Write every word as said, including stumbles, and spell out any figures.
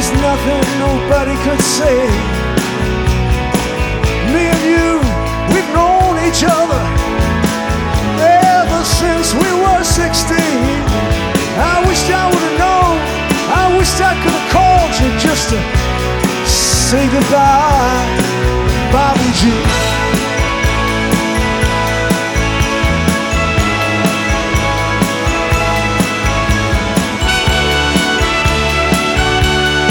there's nothing nobody could say. Me and you, we've known each other ever since we were sixteen. I wished I would have known, I wished I could have called you just to say goodbye.